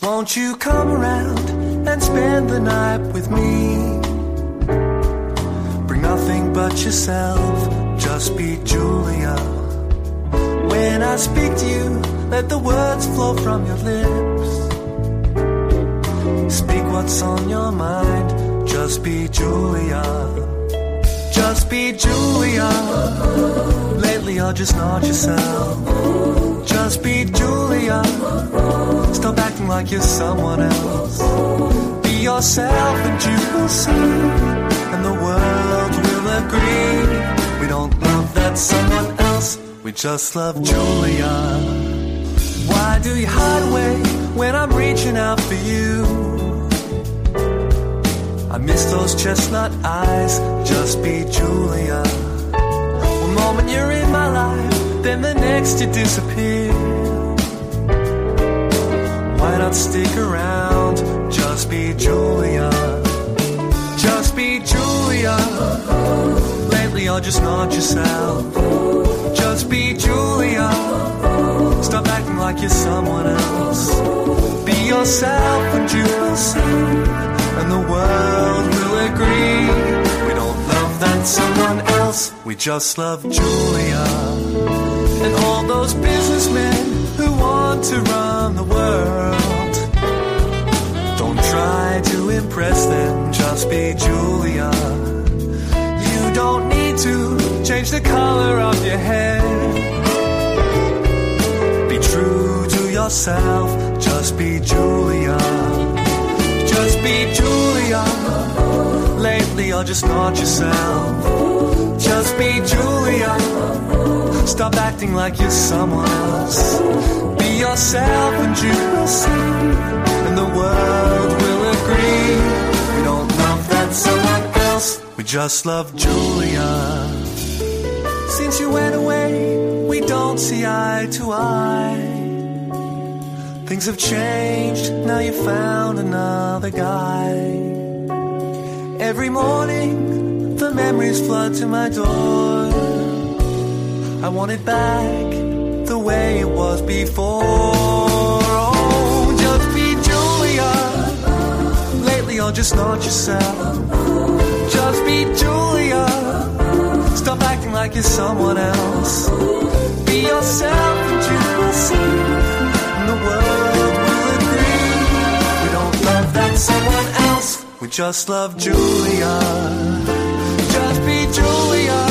Won't you come around and spend the night with me? Bring nothing but yourself, just be Julia. When I speak to you, let the words flow from your lips. Speak what's on your mind, just be Julia. Just be Julia. Lately you're just not yourself. Just be Julia. Stop acting like you're someone else. Be yourself and you will see, and the world will agree. We don't love that someone else, we just love Julia. Why do you hide away when I'm reaching out for you? I miss those chestnut eyes, just be Julia. One moment you're in my life, then the next you disappear. Why not stick around, just be Julia. Just be Julia. Lately you're just not yourself. Just be Julia. Stop acting like you're someone else. Be yourself and you will see, and the world will agree. We don't love that someone else, we just love Julia. And all those businessmen who want to run the world, don't try to impress them, just be Julia. You don't need to change the color of your hair. Be true to yourself, just be Julia. Just be Julia. Lately you're just not yourself. Just be Julia. Stop acting like you're someone else. Be yourself and you will see, and the world will agree. We don't love that someone else, we just love Julia. Since you went away, we don't see eye to eye. Things have changed, now you found another guy. Every morning, the memories flood to my door. I want it back, the way it was before. Oh, just be Julia. Lately you're just not yourself. Just be Julia. Stop acting like you're someone else. Be yourself and you will see, and the world will agree. We don't love that someone else, we just love Julia. Just be Julia.